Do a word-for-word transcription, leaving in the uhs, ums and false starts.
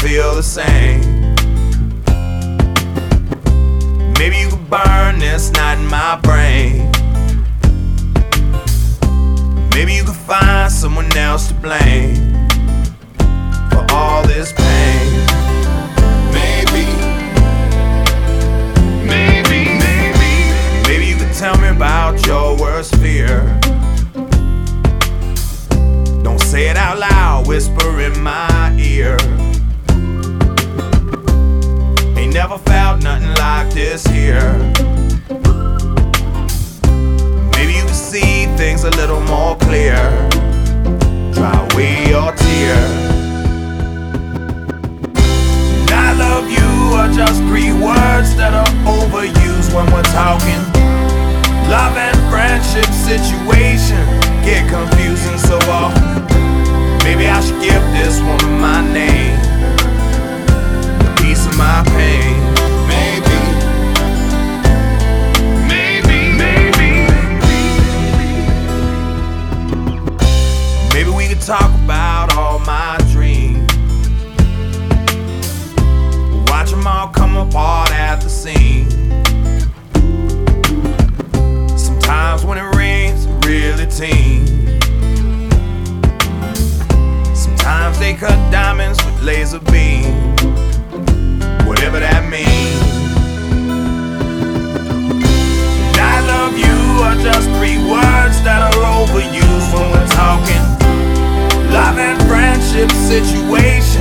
feel the same. Maybe you could burn this night in my brain. Maybe you could find someone else to blame for all this pain. Maybe, maybe, maybe, maybe you could tell me about your worst fear. Don't say it out loud, whisper in my ear. Ain't never felt nothing like this here. Maybe you can see things a little more clear. Dry away your tear. And I love you are just three words that are overused when we're talking. Love and friendship situation get confusing so often. Maybe I should give this woman my name, a piece of my pain. Maybe, maybe, maybe, maybe we could talk about all my dreams. Watch them all come apart at the seams. Sometimes when it rains, it really teams. Sometimes they cut diamonds with laser beams, whatever that means. And I love you are just three words that are overused when we're talking. Love and friendship situation